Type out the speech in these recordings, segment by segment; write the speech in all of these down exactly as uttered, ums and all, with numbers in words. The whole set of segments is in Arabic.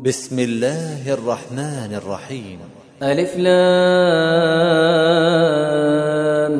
بسم الله الرحمن الرحيم. ألف لام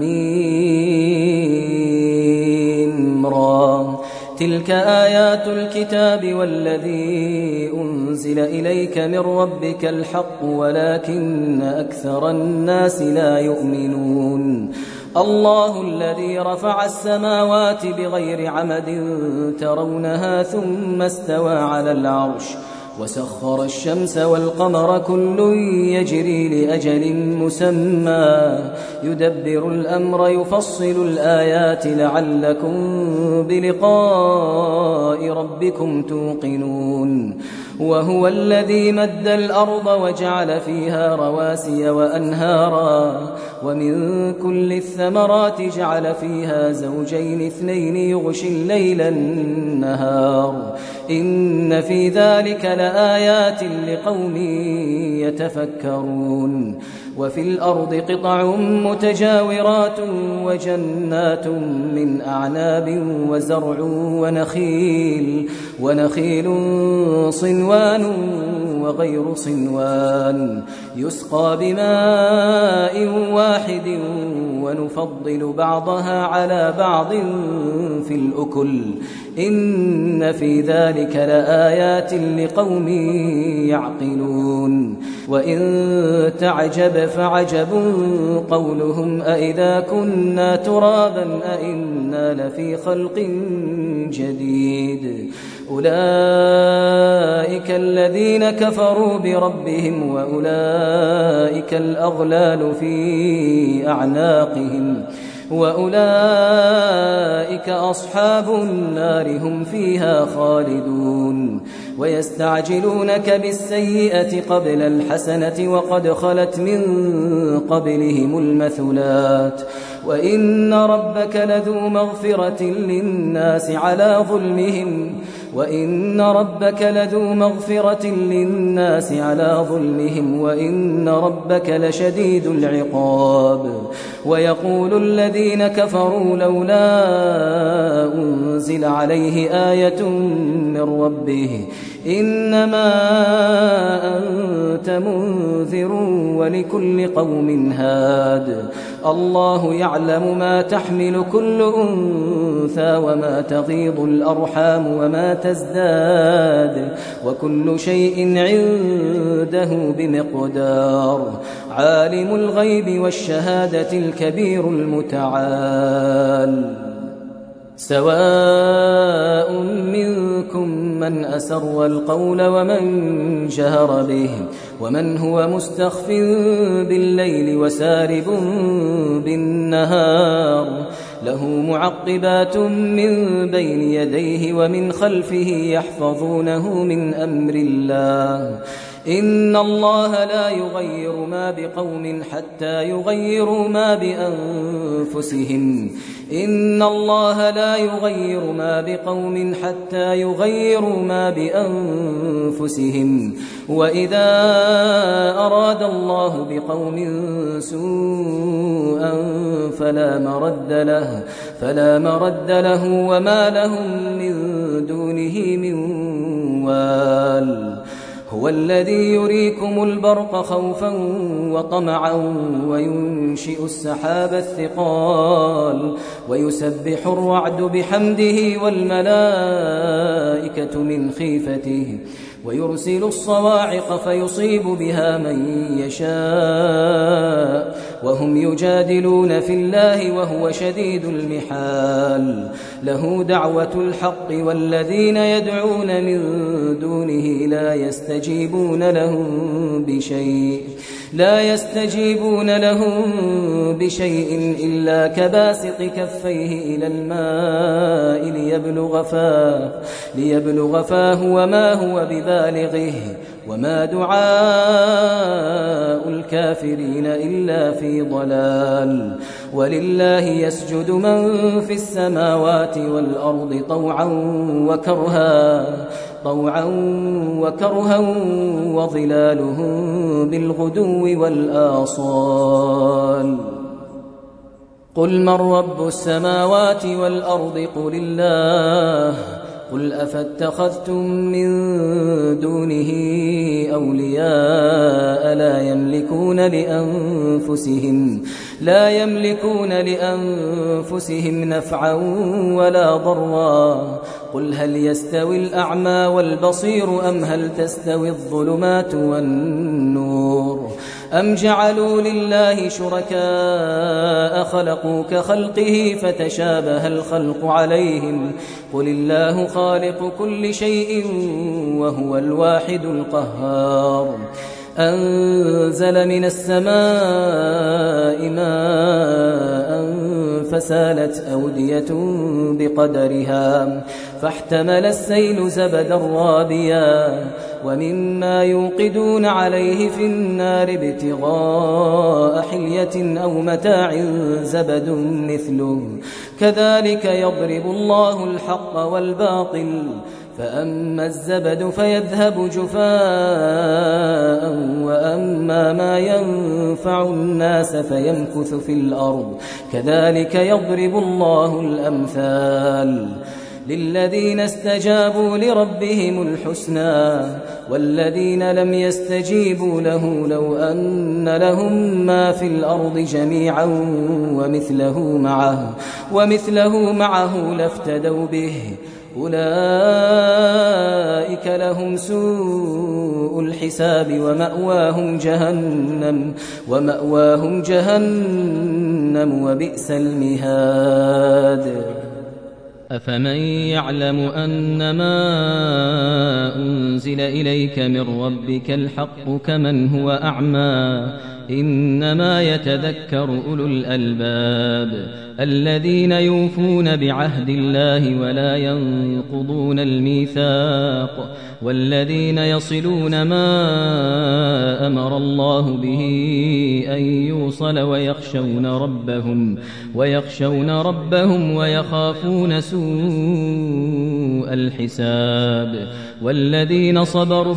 ميم را. تلك آيات الكتاب والذي أنزل إليك من ربك الحق ولكن أكثر الناس لا يؤمنون. الله الذي رفع السماوات بغير عمد ترونها ثم استوى على العرش وسخر الشمس والقمر كل يجري لأجل مسمى يدبر الأمر يفصل الآيات لعلكم بلقاء ربكم توقنون. وهو الذي مد الأرض وجعل فيها رواسي وأنهارا ومن كل الثمرات جعل فيها زوجين اثنين يغشي الليل النهار إن في ذلك لآيات لقوم يتفكرون. وفي الأرض قطع متجاورات وجنات من أعناب وزرع ونخيل ونخيل صنوان وغير صنوان يسقى بماء واحد ونفضل بعضها على بعض في الأكل إن في ذلك لآيات لقوم يعقلون. وإن تعجب فعجب قولهم أإذا كنا ترابا أإنا لفي خلق جديد أولئك الذين كفروا بربهم وأولئك الأغلال في أعناقهم وأولئك أصحاب النار هم فيها خالدون. ويستعجلونك بالسيئة قبل الحسنة وقد خلت من قبلهم المثلات وإن ربك لذو مغفرة للناس على ظلمهم وإن ربك لذو مغفرة للناس على ظلمهم وإن ربك لشديد العقاب. ويقول الذين كفروا لولا أنزل عليه آية من ربه إنما أنت منذر ولكل قوم هاد. الله يعلم ما تحمل كل أنثى وما تغيض الأرحام وما تزداد وكل شيء عنده بمقدار. عالم الغيب والشهادة الكبير المتعال. سواء منكم من أسر القول ومن جهر به ومن هو مستخف بالليل وسارب بالنهار له معقبات من بين يديه ومن خلفه يحفظونه من أمر الله إن الله لا يغير ما بقوم حتى يغيروا ما بأنفسهم إن الله لا يغير ما بقوم حتى يغيروا ما بأنفسهم وإذا أراد الله بقوم سوءا فلا مرد له فلا مرد له وما لهم من دونه من وال. هو الذي يريكم البرق خوفا وطمعا وينشئ السحاب الثقال ويسبح الرعد بحمده والملائكة من خيفته ويرسل الصواعق فيصيب بها من يشاء وهم يجادلون في الله وهو شديد المحال. له دعوة الحق والذين يدعون من دونه لا يستجيبون لهم بشيء لا يستجيبون لهم بشيء إلا كباسط كفيه إلى الماء ليبلغ فاه ليبلغ فاه وما هو ببالغه وما دعاء الكافرين إلا في ضلال. ولله يسجد من في السماوات والأرض طوعا وكرها طوعا وكرها وظلالهم بالغدو والآصال. قل من رب السماوات والأرض قل الله قل أفاتخذتم من دونه أولياء لا يملكون لأنفسهم لا يملكون لأنفسهم نفعا ولا ضرا قل هل يستوي الأعمى والبصير أم هل تستوي الظلمات والنور أم جعلوا لله شركاء خلقوا كخلقه فتشابه الخلق عليهم قل الله خالق كل شيء وهو الواحد القهار أنزل من السماء ماء فسالت أودية بقدرها فاحتمل السيل زبدا رابيا ومما يوقدون عليه في النار ابتغاء حلية أو متاع زبد مثله كذلك يضرب الله الحق والباطل فأما الزبد فيذهب جفاء وأما ما ينفع الناس فيمكث في الأرض كذلك يضرب الله الأمثال للذين استجابوا لربهم الحسنى والذين لم يستجيبوا له لو أن لهم ما في الأرض جميعا ومثله معه, ومثله معه لافتدوا به أولئك لهم سوء الحساب ومأواهم جهنم ومأواهم جهنم وبئس المهاد أفمن يعلم أنما أنزل إليك من ربك الحق كمن هو أعمى إنما يتذكر أولو الألباب الذين يوفون بعهد الله ولا ينقضون الميثاق والذين يصلون ما أمر الله به أن يوصل ويخشون ربهم ويخشون ربهم ويخافون سوء الحساب والذين صبروا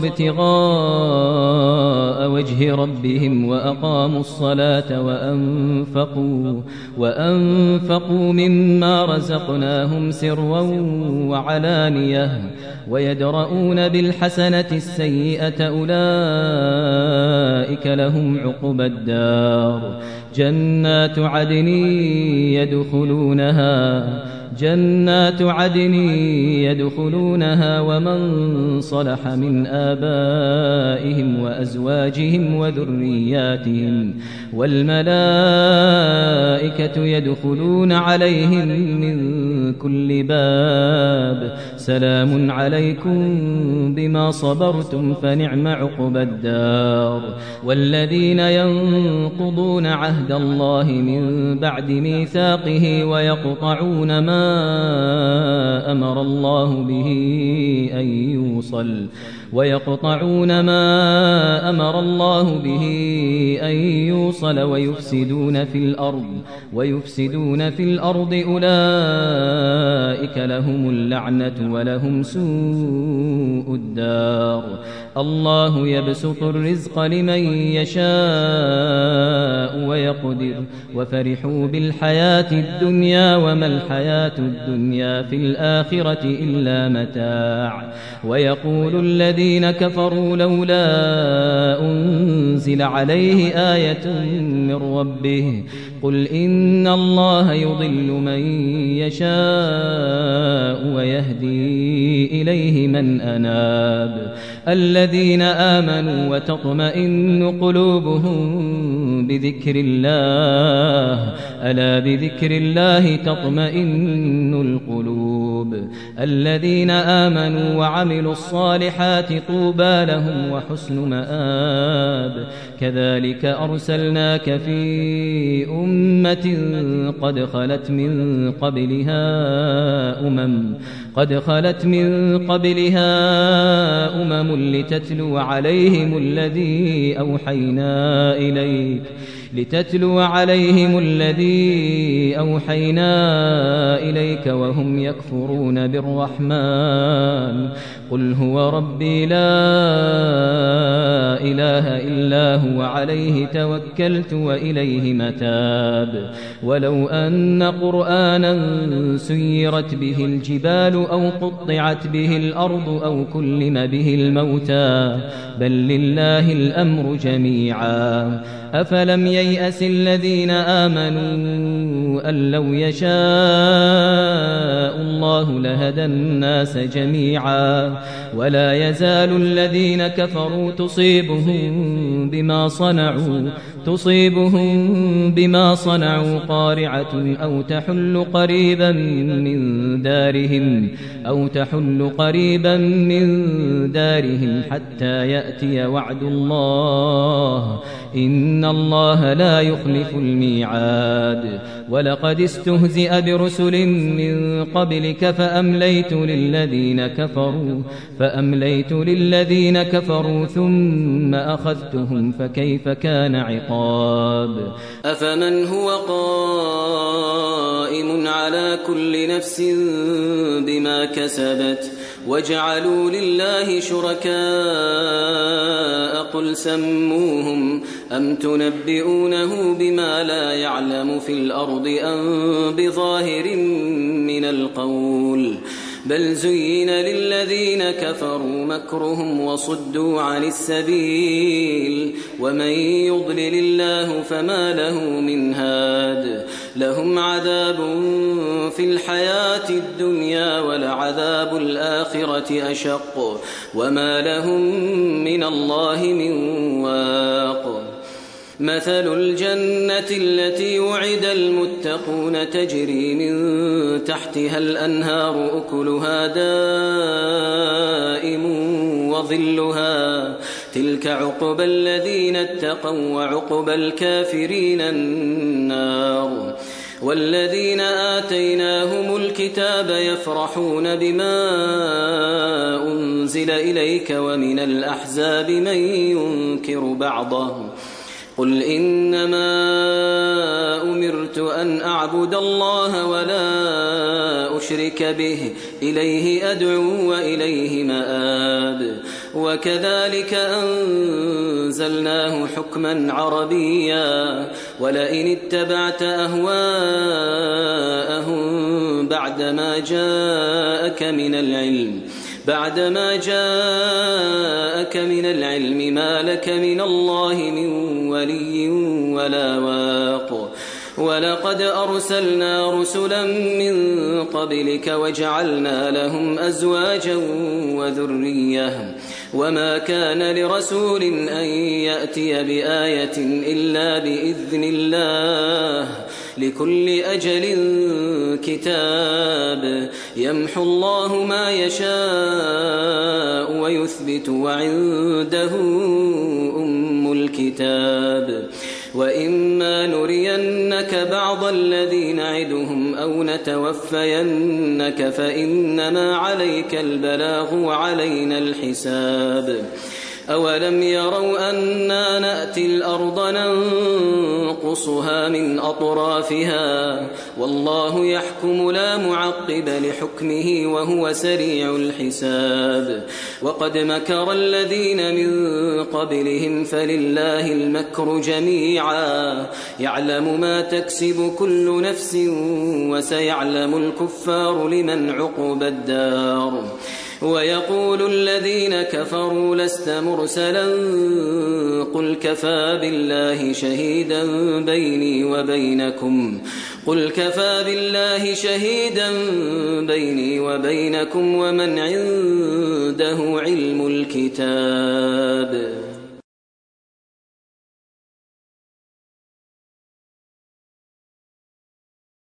ابتغاء وجه ربهم وأقاموا الصلاة وأنفقوا وأنفقوا مما رزقناهم سرا وعلانية ويدرؤون بالحسنة السيئة أولئك لهم عقبى الدار جنات عدن يدخلونها جنات عدن يدخلونها ومن صلح من آبائهم وأزواجهم وذرياتهم والملائكة يدخلون عليهم من كل باب سلام عليكم بما صبرتم فنعم عقبى الدار والذين ينقضون عهد الله من بعد ميثاقه ويقطعون ما أمر الله به أن يوصل ويقطعون ما أمر الله به أن يوصل ويفسدون في الأرض ويفسدون في الأرض أولئك لهم اللعنة ولهم سوء الدار الله يبسط الرزق لمن يشاء ويقدر وفرحوا بالحياة الدنيا وما الحياة الدنيا في الآخرة إلا متاع ويقول الذين كفروا لولا أنزل عليه آية من ربه قل إن الله يضل من يشاء ويهدي إليه من أناب الذين آمنوا وتطمئن قلوبهم بذكر الله ألا بذكر الله تطمئن القلوب الذين آمنوا وعملوا الصالحات طوبى لهم وحسن مآب كذلك أرسلناك في أمة قد خلت من قبلها أمم قد خلت من قبلها أمم لتتلو عليهم الذي أوحينا إليك لتتلو عليهم الذي أوحينا إليك وهم يكفرون بالرحمن قل هو ربي لا لا إله إلا هو عليه توكلت وإليه متاب ولو أن قرآنا سيرت به الجبال أو قطعت به الأرض أو كلم به الموتى بل لله الأمر جميعا أفلم ييأس الذين آمنوا أن لو يشاء الله لهدى الناس جميعا ولا يزال الذين كفروا تصيبهم بما صنعوا تصيبهم بما صنعوا قارعة أو تحل قريبا من دارهم أو تحل قريبا من دارهم حتى يأتي وعد الله إن الله لا يخلف الميعاد ولقد استهزئ برسل من قبلك فأمليت للذين كفروا فأمليت للذين كفروا ثم أخذتهم فكيف كان عقاب أفمن هو قائم على كل نفس بما كسبت وجعلوا لله شركاء قل سموهم أم تنبئونه بما لا يعلم في الأرض أم بظاهر من القول بل زين للذين كفروا مكرهم وصدوا عن السبيل ومن يضلل الله فما له من هاد لهم عذاب في الحياة الدنيا ولعذاب الآخرة أشق وما لهم من الله من واق مثل الجنة التي وعد المتقون تجري من تحتها الأنهار أكلها دائم وظلها تلك عقبى الذين اتقوا وعقبى الكافرين النار والذين آتيناهم الكتاب يفرحون بما أنزل إليك ومن الأحزاب من ينكر بعضه قل إنما أمرت أن أعبد الله ولا أشرك به إليه أدعو وإليه مآب وكذلك أنزلناه حكما عربيا ولئن اتبعت أهواءهم بعدما جاءك من العلم بعدما جاءك من العلم ما لك من الله من ولي ولا واق ولقد أرسلنا رسلا من قبلك وجعلنا لهم أزواجا وذرية وما كان لرسول أن يأتي بآية إلا بإذن الله لكل أجل كتاب يمحو الله ما يشاء ويثبت وعنده أم الكتاب وإما نرينك بعض الذي نعدهم أو نتوفينك فإنما عليك البلاغ وعلينا الحساب أولم يروا أنا نأتي الأرض ننقصها من أطرافها والله يحكم لا معقب لحكمه وهو سريع الحساب وقد مكر الذين من قبلهم فلله المكر جميعا يعلم ما تكسب كل نفس وسيعلم الكفار لمن عقب الدار ويقول الذين كفروا لست مرسلا قل كفى بالله شهيدا بيني وبينكم قل كفى بالله شهيدا بيني وبينكم ومن عنده علم الكتاب